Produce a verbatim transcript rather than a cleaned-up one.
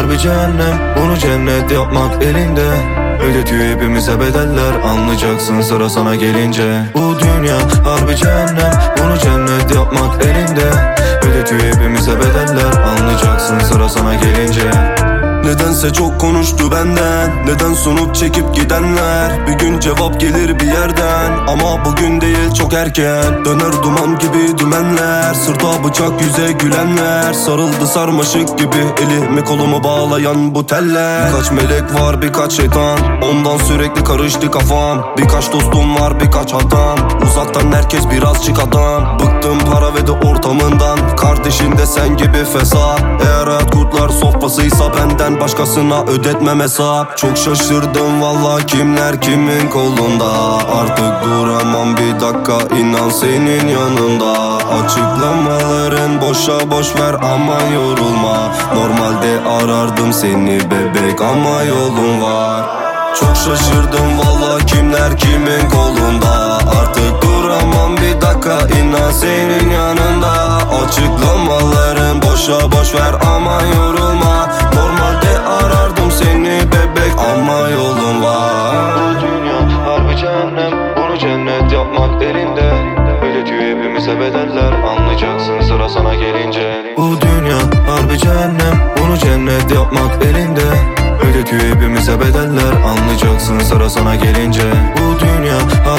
harbi cehennem, bunu cennet yapmak elinde. Ödetiyor hepimize bedeller, anlayacaksın sıra sana gelince. Bu dünya harbi cehennem, bunu cennet yapmak elinde. Ödetiyor hepimize bedeller, anlayacaksın sıra sana gelince. Nedense çok konuştu benden, neden sonuç çekip gidenler. Bir gün cevap gelir bir yerden, ama bugün değil çok erken. Döner duman gibi dümenler, sırta bıçak yüze gülenler. Sarıldı sarmaşık gibi elimi kolumu bağlayan bu teller. Birkaç melek var birkaç şeytan, ondan sürekli karıştı kafam. Birkaç dostum var birkaç adam, uzaktan herkes birazcık adam. Bıktım para ve de ortamından, kardeşin de sen gibi fesat. Eğer hayat kurtlar sofrasıysa benden başkasına ödetmem hesap. Çok şaşırdım valla, kimler kimin kolunda. Artık duramam bir dakika, inan senin yanında. Açıklamaların boşa boş ver ama yorulma. Normalde arardım seni bebek ama yolun var. Çok şaşırdım valla, kimler kimin kolunda. Artık duramam bir dakika, inan senin yanında. Açıklamaların boşa boş ver ama yorulma. Normalde arardım seni bebek ama yolun var. Bu dünya harbi cehennem, bunu cennet yapmak elinde. Ödetiyor hepimize bedeller, anlayacaksın sıra sana gelince. Bu dünya harbi cehennem, bunu cennet yapmak elinde. Ödetiyor hepimize bedeller, anlayacaksın sıra sana gelince. Bu dünya harbi